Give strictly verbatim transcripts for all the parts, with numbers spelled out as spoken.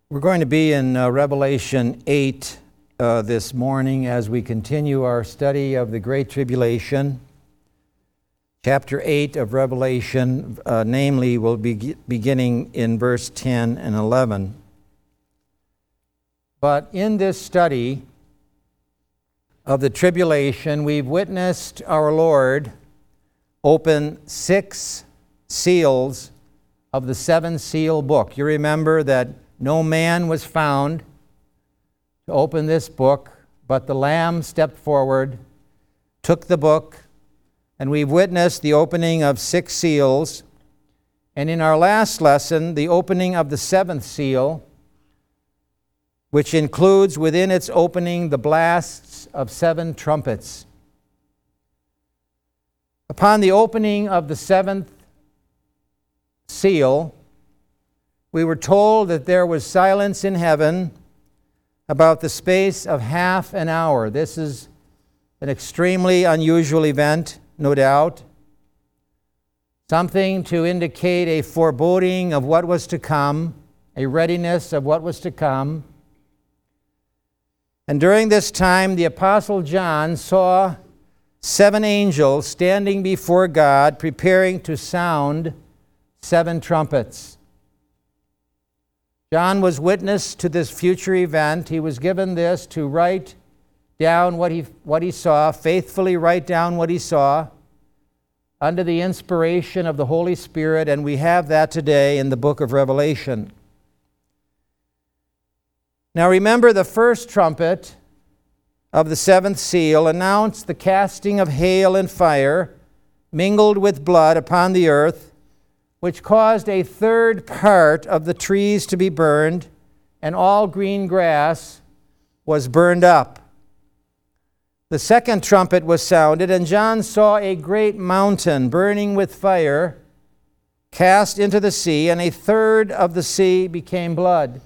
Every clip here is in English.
We're going to be in uh, Revelation eight uh, this morning as we continue our study of the Great Tribulation. Chapter eight of Revelation, uh, namely, will be beginning in verse ten and eleven. But in this study of the tribulation, we've witnessed our Lord open six seals of the seven seal book. You remember that no man was found to open this book, but the Lamb stepped forward, took the book, and we've witnessed the opening of six seals. And in our last lesson, the opening of the seventh seal, which includes within its opening the blasts of seven trumpets. Upon the opening of the seventh seal, we were told that there was silence in heaven about the space of half an hour. This is an extremely unusual event, no doubt. Something to indicate a foreboding of what was to come, a readiness of what was to come. And during this time, the Apostle John saw seven angels standing before God, preparing to sound seven trumpets. John was witness to this future event. He was given this to write down what he, what he saw, faithfully write down what he saw under the inspiration of the Holy Spirit, and we have that today in the book of Revelation. Now remember, the first trumpet of the seventh seal announced the casting of hail and fire mingled with blood upon the earth, which caused a third part of the trees to be burned, and all green grass was burned up. The second trumpet was sounded, and John saw a great mountain burning with fire cast into the sea, and a third of the sea became blood.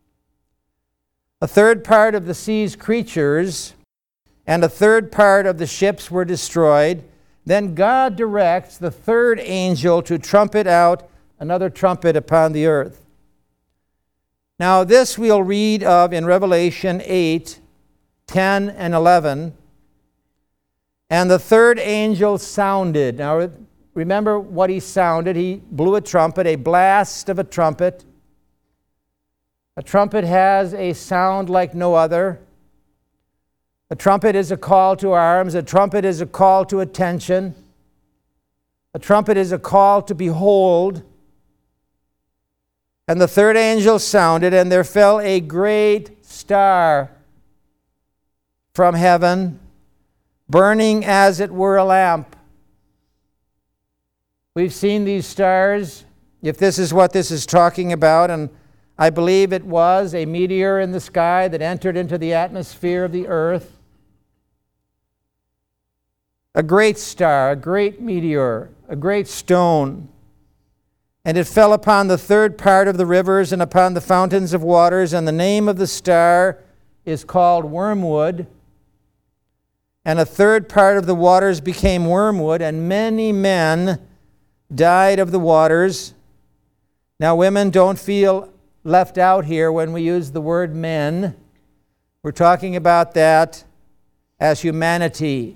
A third part of the sea's creatures and a third part of the ships were destroyed. Then God directs the third angel to trumpet out another trumpet upon the earth. Now this we'll read of in Revelation eight, ten, and eleven. And the third angel sounded. Now remember what he sounded. He blew a trumpet, a blast of a trumpet. A trumpet has a sound like no other. A trumpet is a call to arms. A trumpet is a call to attention. A trumpet is a call to behold. And the third angel sounded, and there fell a great star from heaven, burning as it were a lamp. We've seen these stars, if this is what this is talking about, and I believe it was a meteor in the sky that entered into the atmosphere of the earth. A great star, a great meteor, a great stone. And it fell upon the third part of the rivers and upon the fountains of waters, and the name of the star is called Wormwood. And a third part of the waters became wormwood, and many men died of the waters. Now women, don't feel left out here when we use the word men. We're talking about that as humanity.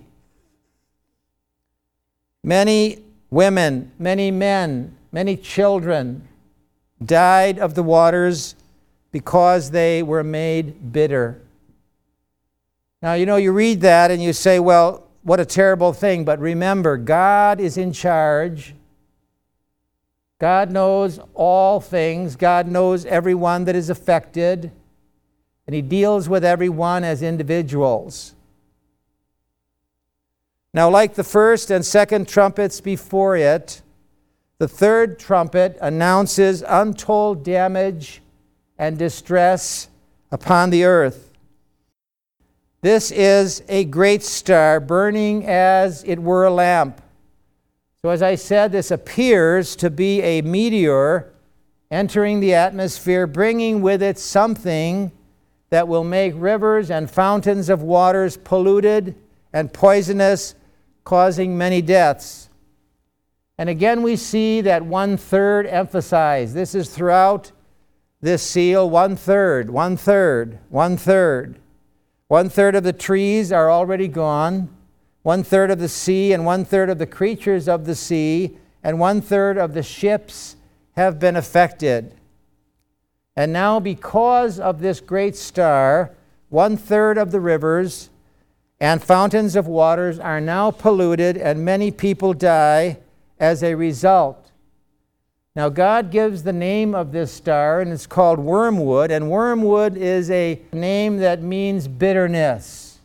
Many women, many men, many children died of the waters because they were made bitter. Now, you know, you read that and you say, well, what a terrible thing. But remember, God is in charge. God knows all things. God knows everyone that is affected. And He deals with everyone as individuals. Now, like the first and second trumpets before it, the third trumpet announces untold damage and distress upon the earth. This is a great star burning as it were a lamp. So as I said, this appears to be a meteor entering the atmosphere, bringing with it something that will make rivers and fountains of waters polluted and poisonous, causing many deaths. And again we see that one-third emphasized. This is throughout this seal, one third, one third, one third. One third of the trees are already gone, one third of the sea, and one third of the creatures of the sea, and one third of the ships have been affected. And now, because of this great star, one third of the rivers and fountains of waters are now polluted, and many people die as a result. Now, God gives the name of this star, and it's called wormwood, and wormwood is a name that means bitterness.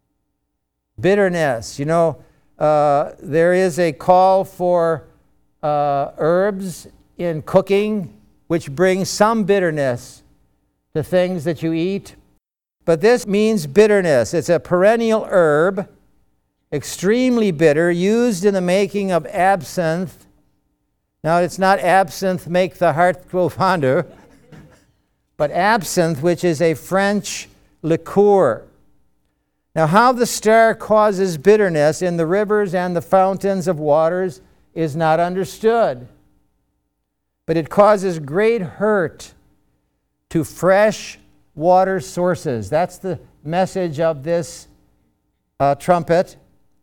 Bitterness. You know, uh, there is a call for uh, herbs in cooking, which brings some bitterness to things that you eat. But this means bitterness. It's a perennial herb, extremely bitter, used in the making of absinthe. Now, it's not absinthe, make the heart grow fonder, but absinthe, which is a French liqueur. Now, how the star causes bitterness in the rivers and the fountains of waters is not understood. But it causes great hurt to fresh water sources. That's the message of this uh, trumpet.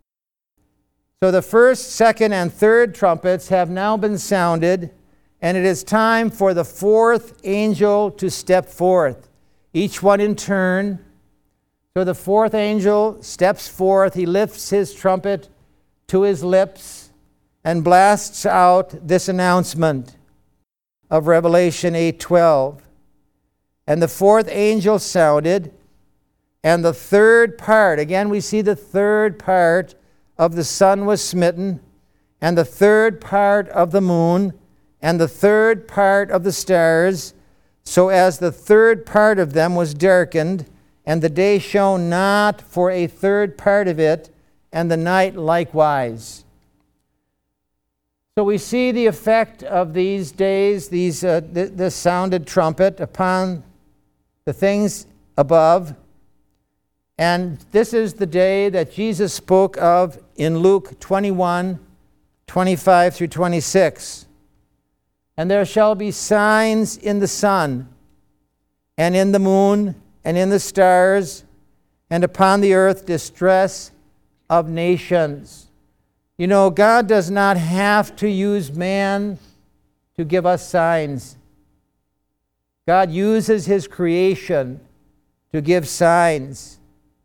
So the first, second, and third trumpets have now been sounded, and it is time for the fourth angel to step forth, each one in turn. So the fourth angel steps forth. He lifts his trumpet to his lips and blasts out this announcement of Revelation eight twelve. And the fourth angel sounded, and the third part, again we see the third part of the sun was smitten, and the third part of the moon, and the third part of the stars, so as the third part of them was darkened, and the day shone not for a third part of it, and the night likewise. So we see the effect of these days, these uh, th- this sounded trumpet upon the things above. And this is the day that Jesus spoke of in Luke twenty-one, twenty-five through twenty-six. And there shall be signs in the sun, and in the moon, and in the stars, and upon the earth distress of nations. You know, God does not have to use man to give us signs. God uses his creation to give signs.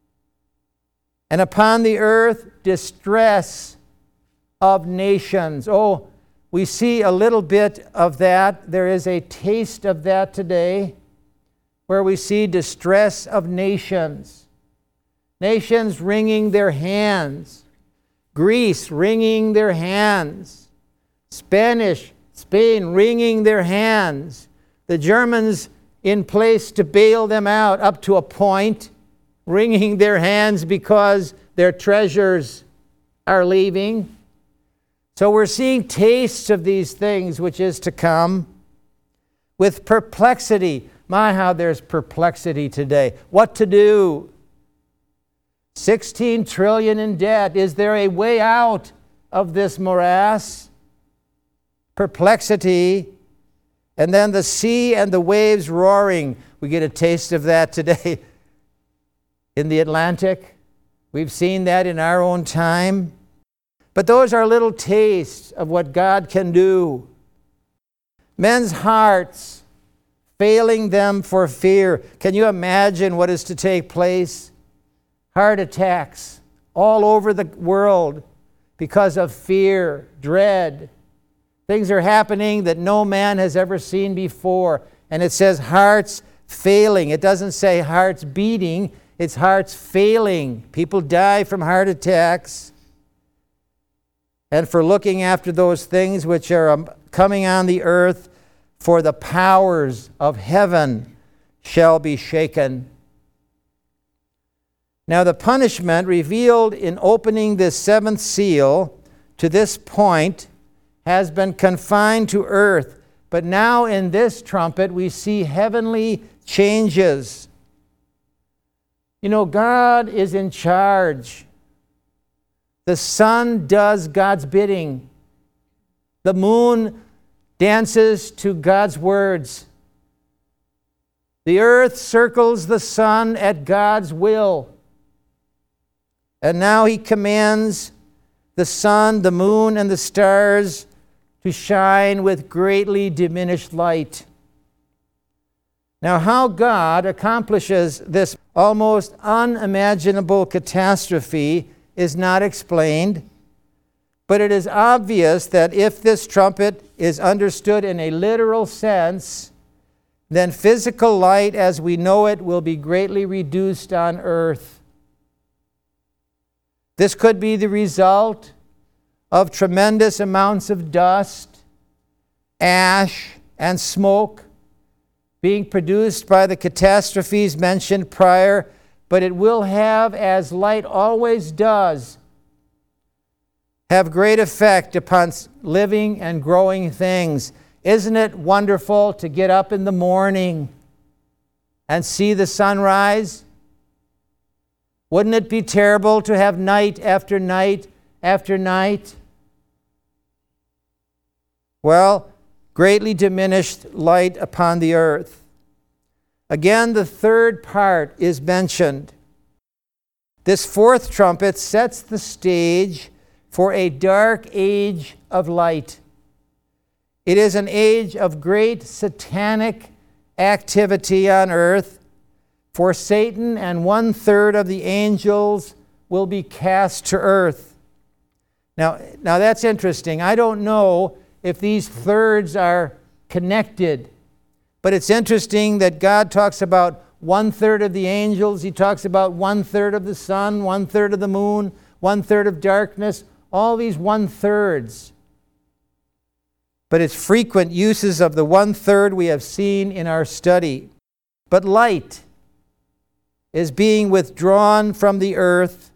And upon the earth, distress of nations. Oh, we see a little bit of that. There is a taste of that today, where we see distress of nations. Nations wringing their hands. Greece wringing their hands. Spanish, Spain wringing their hands. The Germans in place to bail them out up to a point, wringing their hands because their treasures are leaving. So we're seeing tastes of these things which is to come. With perplexity. My, how there's perplexity today. What to do? sixteen trillion in debt. Is there a way out of this morass? Perplexity. And then the sea and the waves roaring. We get a taste of that today in the Atlantic. We've seen that in our own time. But those are little tastes of what God can do. Men's hearts failing them for fear. Can you imagine what is to take place? Heart attacks all over the world because of fear, dread. Things are happening that no man has ever seen before. And it says hearts failing. It doesn't say hearts beating. It's hearts failing. People die from heart attacks. And for looking after those things which are um, coming on the earth, for the powers of heaven shall be shaken. Now the punishment revealed in opening this seventh seal to this point has been confined to earth. But now in this trumpet we see heavenly changes. You know, God is in charge. The sun does God's bidding. The moon dances to God's words. The earth circles the sun at God's will. And now he commands the sun, the moon, and the stars to shine with greatly diminished light. Now, how God accomplishes this almost unimaginable catastrophe is not explained, but it is obvious that if this trumpet is understood in a literal sense, then physical light as we know it will be greatly reduced on earth. This could be the result of tremendous amounts of dust, ash, and smoke being produced by the catastrophes mentioned prior, but it will have, as light always does, have great effect upon living and growing things. Isn't it wonderful to get up in the morning and see the sunrise? Wouldn't it be terrible to have night after night after night? Well, greatly diminished light upon the earth. Again, the third part is mentioned. This fourth trumpet sets the stage for a dark age of light. It is an age of great satanic activity on earth, for Satan and one-third of the angels will be cast to earth. Now, now that's interesting. I don't know if these thirds are connected, but it's interesting that God talks about one-third of the angels. He talks about one-third of the sun, one-third of the moon, one-third of darkness, all these one-thirds. But it's frequent uses of the one-third we have seen in our study. But light is being withdrawn from the earth.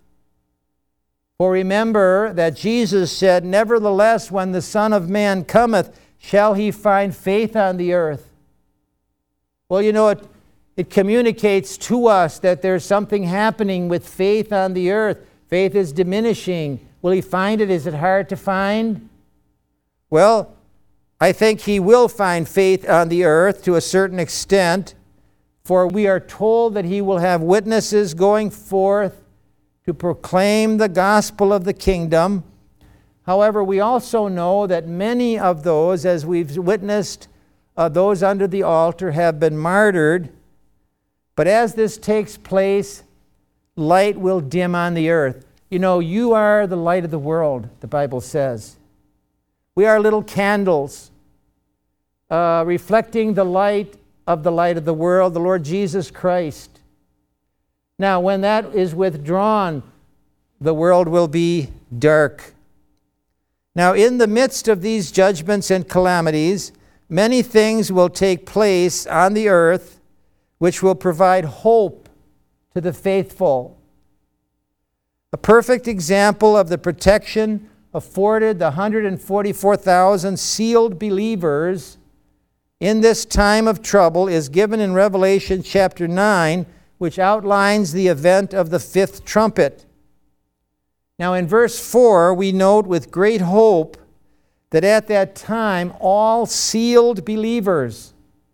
For remember that Jesus said, "Nevertheless, when the Son of Man cometh, shall he find faith on the earth?" Well, you know, it, it communicates to us that there's something happening with faith on the earth. Faith is diminishing. Will he find it? Is it hard to find? Well, I think he will find faith on the earth to a certain extent, for we are told that he will have witnesses going forth to proclaim the gospel of the kingdom. However, we also know that many of those, as we've witnessed, uh, those under the altar have been martyred. But as this takes place, light will dim on the earth. You know, you are the light of the world, the Bible says. We are little candles uh, reflecting the light of the light of the world, the Lord Jesus Christ. Now, when that is withdrawn, the world will be dark. Now, in the midst of these judgments and calamities, many things will take place on the earth which will provide hope to the faithful. A perfect example of the protection afforded the one hundred forty-four thousand sealed believers in this time of trouble is given in Revelation chapter nine, which outlines the event of the fifth trumpet. Now in verse four, we note with great hope that at that time all sealed believers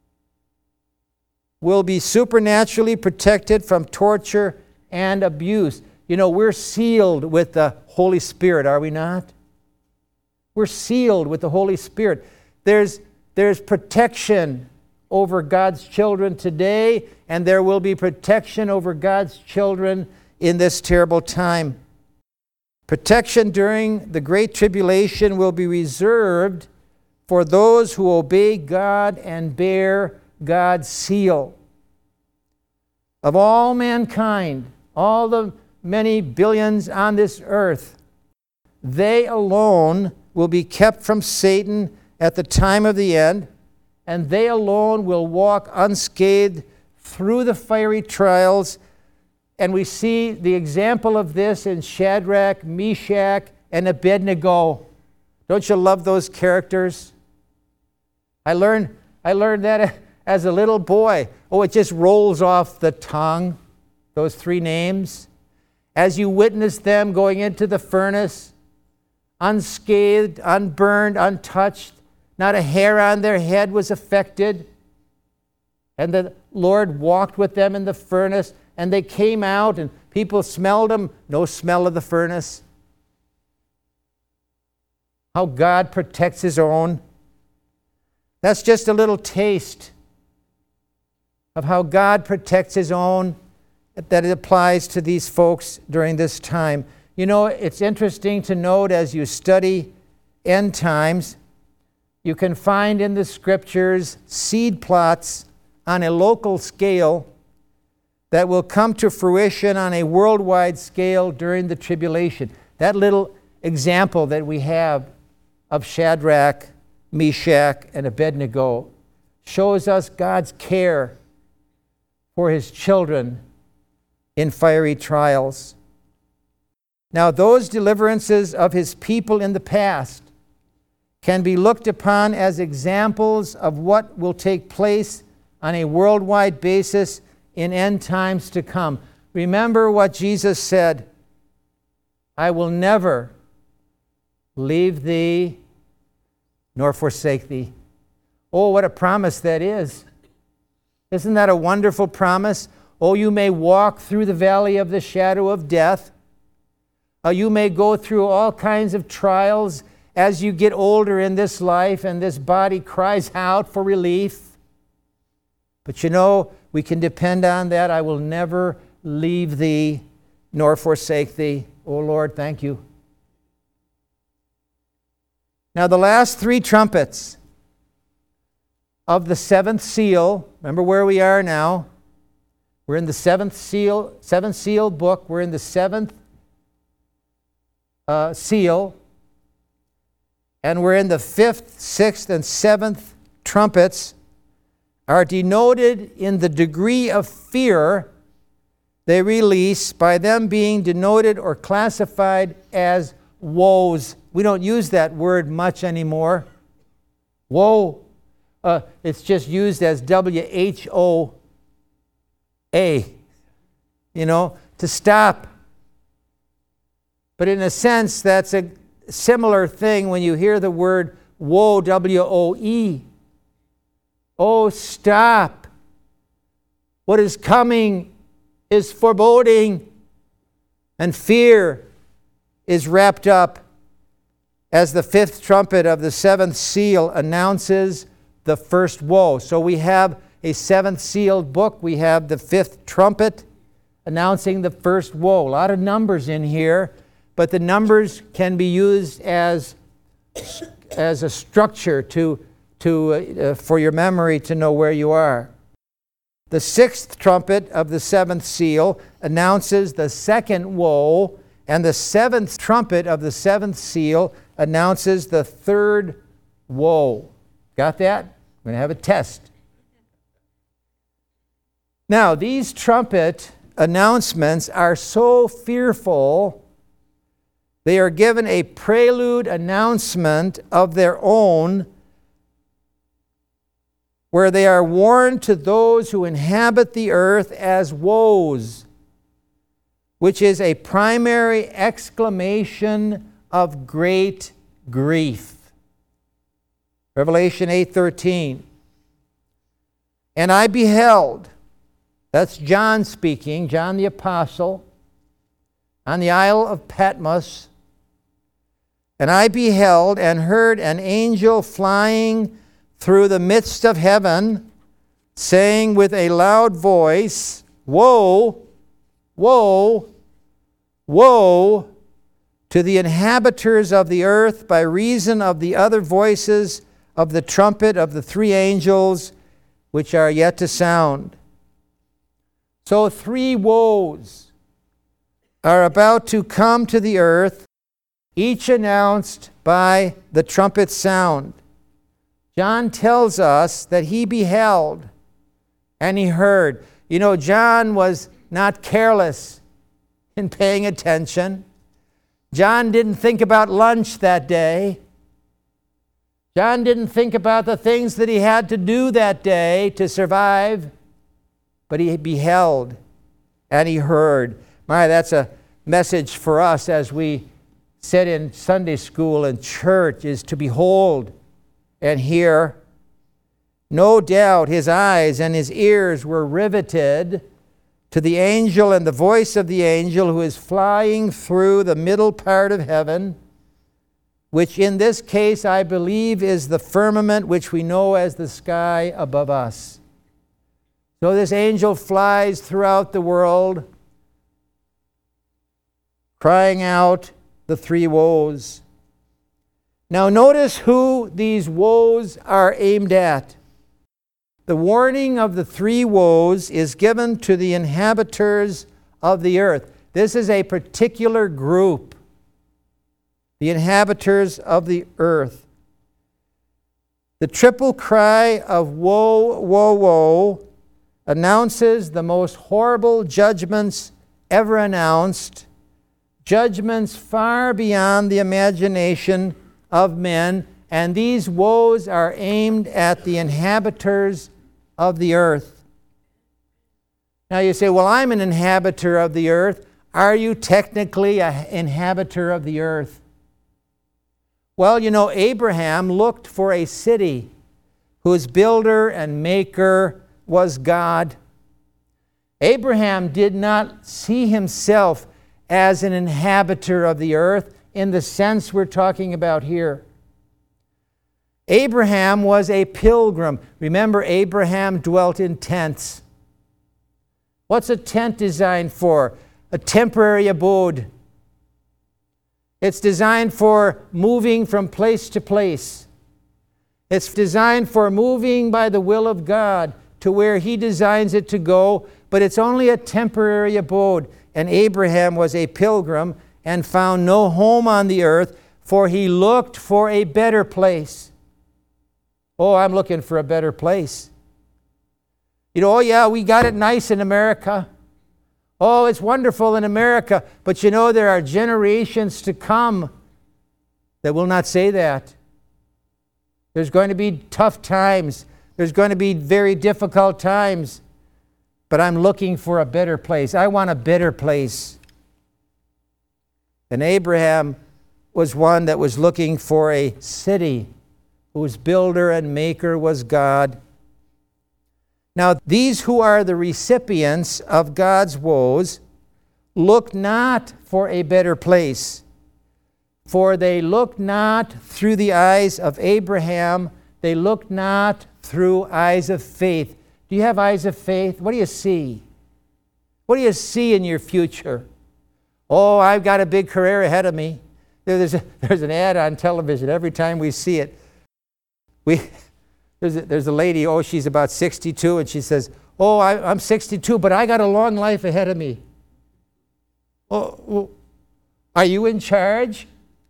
will be supernaturally protected from torture and abuse. You know, we're sealed with the Holy Spirit, are we not? We're sealed with the Holy Spirit. There's, there's protection over God's children today, and there will be protection over God's children in this terrible time. Protection during the Great Tribulation will be reserved for those who obey God and bear God's seal. Of all mankind, all the many billions on this earth, they alone will be kept from Satan at the time of the end, and they alone will walk unscathed through the fiery trials. And we see the example of this in Shadrach, Meshach, and Abednego. Don't you love those characters? I learned, I learned that as a little boy. Oh, it just rolls off the tongue, those three names. As you witness them going into the furnace, unscathed, unburned, untouched, not a hair on their head was affected. And the Lord walked with them in the furnace, and they came out, and people smelled them. No smell of the furnace. How God protects His own. That's just a little taste of how God protects His own, that it applies to these folks during this time. You know, it's interesting to note as you study end times, you can find in the Scriptures seed plots on a local scale that will come to fruition on a worldwide scale during the tribulation. That little example that we have of Shadrach, Meshach, and Abednego shows us God's care for His children in fiery trials. Now, those deliverances of His people in the past can be looked upon as examples of what will take place on a worldwide basis in end times to come. Remember what Jesus said, I will never leave thee nor forsake thee. Oh, what a promise that is. Isn't that a wonderful promise? Oh, you may walk through the valley of the shadow of death. Uh, you may go through all kinds of trials as you get older in this life and this body cries out for relief. But you know, we can depend on that. I will never leave thee nor forsake thee. Oh Lord, thank you. Now the last three trumpets of the seventh seal, remember where we are now. We're in the seventh seal, seventh seal book. We're in the seventh uh, seal. And we're in the fifth, sixth, and seventh trumpets are denoted in the degree of fear they release by them being denoted or classified as woes. We don't use that word much anymore. Woe. Uh, it's just used as W H O A, you know, to stop. But in a sense, that's a similar thing when you hear the word woe, W O E. Oh, stop. What is coming is foreboding, and fear is wrapped up as the fifth trumpet of the seventh seal announces the first woe. So we have a seventh sealed book. We have the fifth trumpet announcing the first woe. A lot of numbers in here, but the numbers can be used as, as a structure to, to, uh, for your memory to know where you are. The sixth trumpet of the seventh seal announces the second woe, and the seventh trumpet of the seventh seal announces the third woe. Got that? I'm going to have a test. Now, these trumpet announcements are so fearful, they are given a prelude announcement of their own, where they are warned to those who inhabit the earth as woes, which is a primary exclamation of great grief. Revelation eight thirteen. And I beheld, that's John speaking, John the Apostle, on the Isle of Patmos, and I beheld and heard an angel flying through the midst of heaven, saying with a loud voice, Woe, woe, woe to the inhabitants of the earth by reason of the other voices of the trumpet of the three angels which are yet to sound. So three woes are about to come to the earth, each announced by the trumpet sound. John tells us that he beheld and he heard. You know, John was not careless in paying attention. John didn't think about lunch that day. John didn't think about the things that he had to do that day to survive, but he beheld and he heard. My, that's a message for us as we sit in Sunday school and church, is to behold and hear. No doubt his eyes and his ears were riveted to the angel and the voice of the angel who is flying through the middle part of heaven, which in this case I believe is the firmament which we know as the sky above us. So this angel flies throughout the world, crying out the three woes. Now notice who these woes are aimed at. The warning of the three woes is given to the inhabitants of the earth. This is a particular group, the inhabitants of the earth. The triple cry of woe, woe, woe announces the most horrible judgments ever announced, judgments far beyond the imagination of men, and these woes are aimed at the inhabitants of the earth. Now you say, well, I'm an inhabitor of the earth. Are you technically an inhabitor of the earth? Well, you know, Abraham looked for a city whose builder and maker was God. Abraham did not see himself as an inhabitor of the earth in the sense we're talking about here. Abraham was a pilgrim. Remember, Abraham dwelt in tents. What's a tent designed for? A temporary abode. It's designed for moving from place to place. It's designed for moving by the will of God to where He designs it to go, but it's only a temporary abode. And Abraham was a pilgrim and found no home on the earth, for he looked for a better place. Oh, I'm looking for a better place. You know, oh yeah, we got it nice in America. Oh, it's wonderful in America. But you know, there are generations to come that will not say that. There's going to be tough times. There's going to be very difficult times. But I'm looking for a better place. I want a better place. And Abraham was one that was looking for a city whose builder and maker was God. Now, these who are the recipients of God's woes look not for a better place, for they look not through the eyes of Abraham, they look not through eyes of faith. Do you have eyes of faith? What do you see? What do you see in your future? Oh, I've got a big career ahead of me. There's, a, there's an ad on television every time we see it. We, there's, a, there's a lady, oh, she's about sixty-two, and she says, oh, I, I'm sixty-two, but I got a long life ahead of me. Oh, well, are you in charge?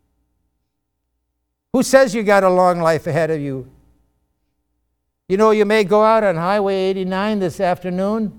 Who says you got a long life ahead of you? You know, you may go out on Highway eighty-nine this afternoon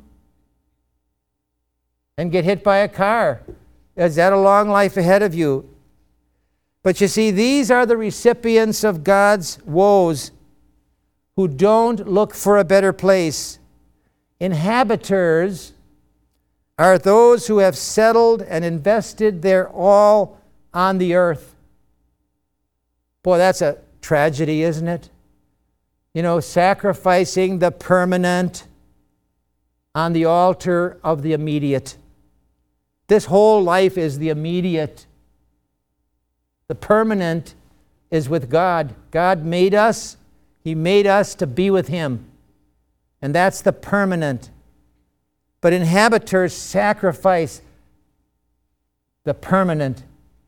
and get hit by a car. Is that a long life ahead of you? But you see, these are the recipients of God's woes who don't look for a better place. Inhabitants are those who have settled and invested their all on the earth. Boy, that's a tragedy, isn't it? You know, sacrificing the permanent on the altar of the immediate. This whole life is the immediate. The permanent is with God. God made us. He made us to be with Him. And that's the permanent. But inhabitants sacrifice the permanent.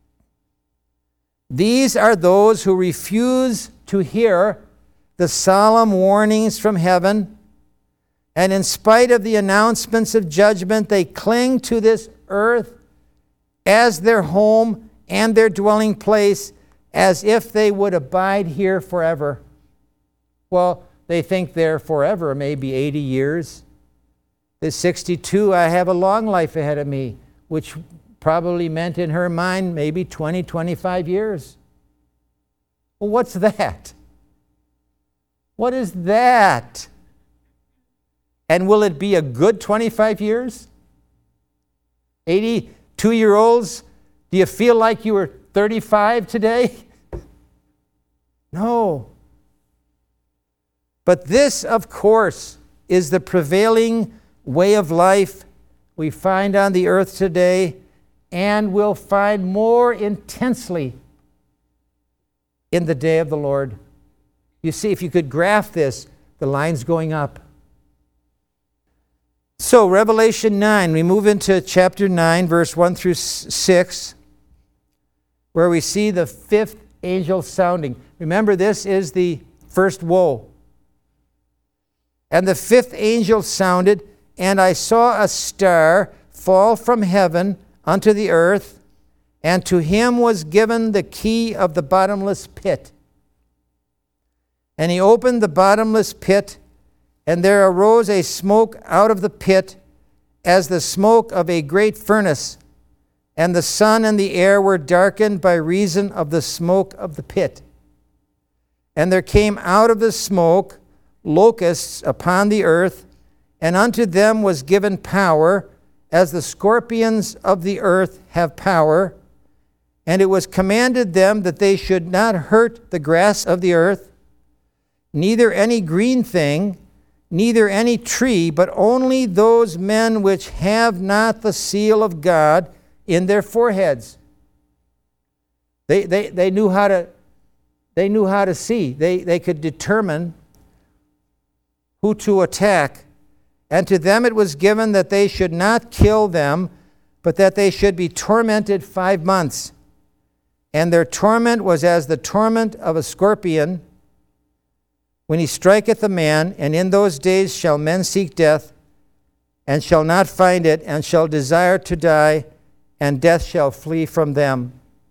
These are those who refuse to hear the solemn warnings from heaven, and in spite of the announcements of judgment, they cling to this earth as their home and their dwelling place, as if they would abide here forever. Well, they think they're forever, maybe eighty years. At sixty-two, I have a long life ahead of me, which probably meant in her mind maybe twenty, twenty-five years. Well, what's that? What is that? And will it be a good twenty-five years? eighty-two-year-olds, do you feel like you were thirty-five today? No. But this, of course, is the prevailing way of life we find on the earth today, and will find more intensely in the day of the Lord. You see, if you could graph this, the line's going up. So, Revelation nine, we move into chapter nine, verse one through six, where we see the fifth angel sounding. Remember, this is the first woe. And the fifth angel sounded, and I saw a star fall from heaven unto the earth, and to him was given the key of the bottomless pit. And he opened the bottomless pit, and there arose a smoke out of the pit, as the smoke of a great furnace, and the sun and the air were darkened by reason of the smoke of the pit. And there came out of the smoke locusts upon the earth, and unto them was given power, as the scorpions of the earth have power. And it was commanded them that they should not hurt the grass of the earth, neither any green thing, neither any tree, but only those men which have not the seal of God in their foreheads. They, they, they knew how to, they knew how to see. They, they could determine who to attack. And to them it was given that they should not kill them, but that they should be tormented five months. And their torment was as the torment of a scorpion when he striketh a man, and in those days shall men seek death, and shall not find it, and shall desire to die, and death shall flee from them.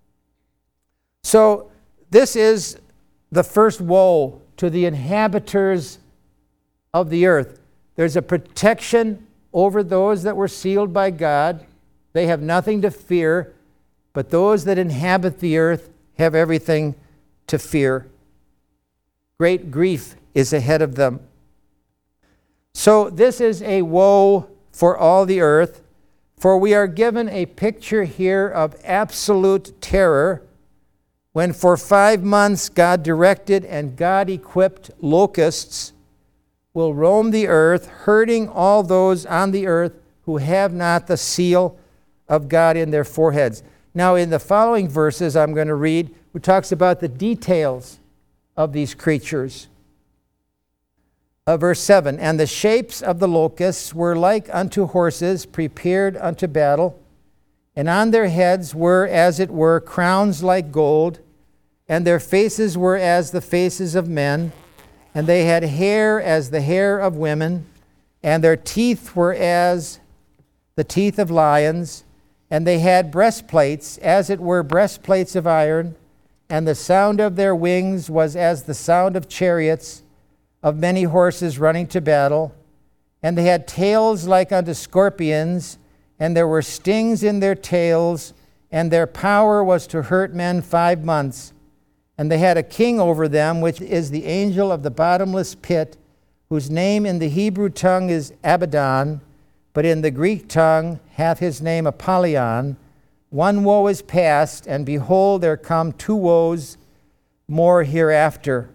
So this is the first woe to the inhabitants of the earth. There's a protection over those that were sealed by God. They have nothing to fear, but those that inhabit the earth have everything to fear. Great grief is ahead of them. So this is a woe for all the earth, for we are given a picture here of absolute terror when for five months God directed and God equipped locusts will roam the earth, hurting all those on the earth who have not the seal of God in their foreheads. Now, in the following verses I'm going to read, it talks about the details of these creatures. Uh, verse seven, and the shapes of the locusts were like unto horses prepared unto battle, and on their heads were, as it were, crowns like gold, and their faces were as the faces of men, and they had hair as the hair of women, and their teeth were as the teeth of lions, and they had breastplates, as it were breastplates of iron, and the sound of their wings was as the sound of chariots, of many horses running to battle. And they had tails like unto scorpions, and there were stings in their tails, and their power was to hurt men five months. And they had a king over them, which is the angel of the bottomless pit, whose name in the Hebrew tongue is Abaddon, but in the Greek tongue hath his name Apollyon. One woe is past, and behold, there come two woes more hereafter.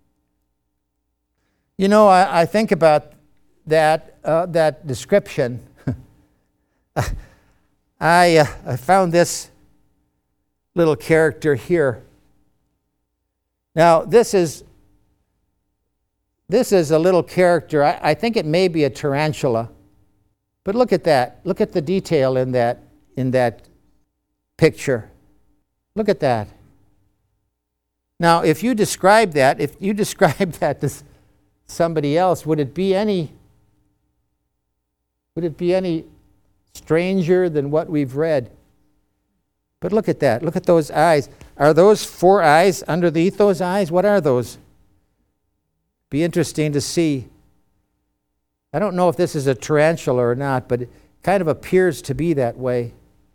You know, I, I think about that uh, that description. I uh, I found this little character here. Now, this is this is a little character. I, I think it may be a tarantula. But look at that. Look at the detail in that in that picture. Look at that. Now, if you describe that, if you describe that to somebody else, would it be any would it be any stranger than what we've read? But look at that. Look at those eyes. Are those four eyes underneath those eyes? What are those? Be interesting to see. I don't know if this is a tarantula or not, but it kind of appears to be that way.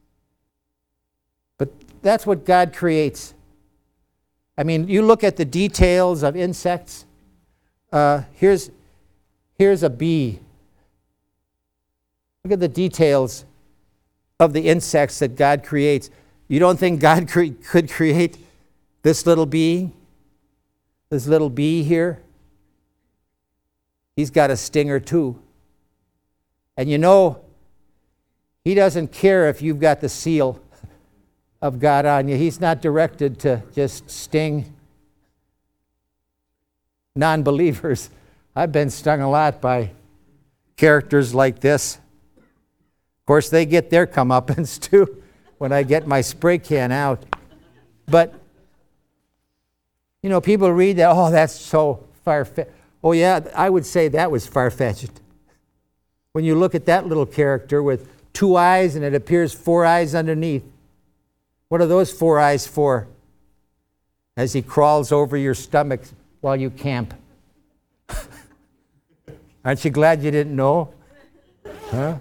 But that's what God creates. I mean, you look at the details of insects. Uh, here's, here's a bee. Look at the details of the insects that God creates. You don't think God cre- could create this little bee? This little bee here? He's got a stinger too. And you know, he doesn't care if you've got the seal of God on you. He's not directed to just sting non-believers. I've been stung a lot by characters like this. Of course, they get their comeuppance too when I get my spray can out. But, you know, people read that, oh, that's so far-fetched. Oh, yeah, I would say that was far-fetched. When you look at that little character with two eyes and it appears four eyes underneath, what are those four eyes for? As he crawls over your stomach while you camp. Aren't you glad you didn't know? Huh?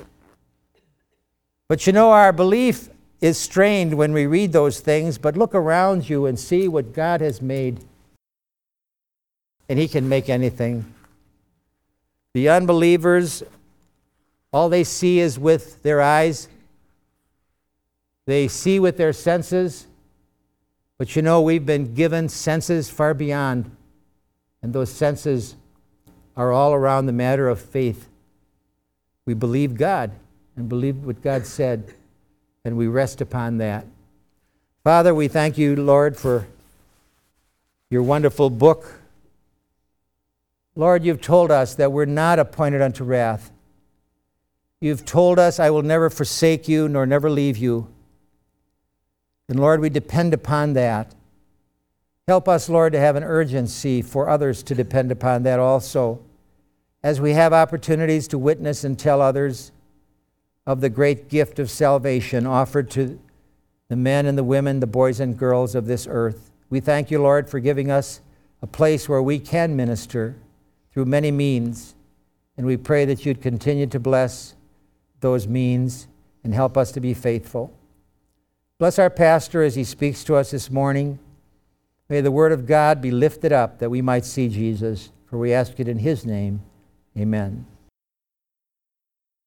But you know, our belief is strained when we read those things, but look around you and see what God has made. And he can make anything. The unbelievers, all they see is with their eyes. They see with their senses. But you know, we've been given senses far beyond. And those senses are all around the matter of faith. We believe God and believe what God said, and we rest upon that. Father, we thank you, Lord, for your wonderful book. Lord, you've told us that we're not appointed unto wrath. You've told us, I will never forsake you nor never leave you. And Lord, we depend upon that. Help us, Lord, to have an urgency for others to depend upon that also, as we have opportunities to witness and tell others of the great gift of salvation offered to the men and the women, the boys and girls of this earth. We thank you, Lord, for giving us a place where we can minister through many means, and we pray that you'd continue to bless those means and help us to be faithful. Bless our pastor as he speaks to us this morning. May the word of God be lifted up that we might see Jesus, for we ask it in his name. Amen.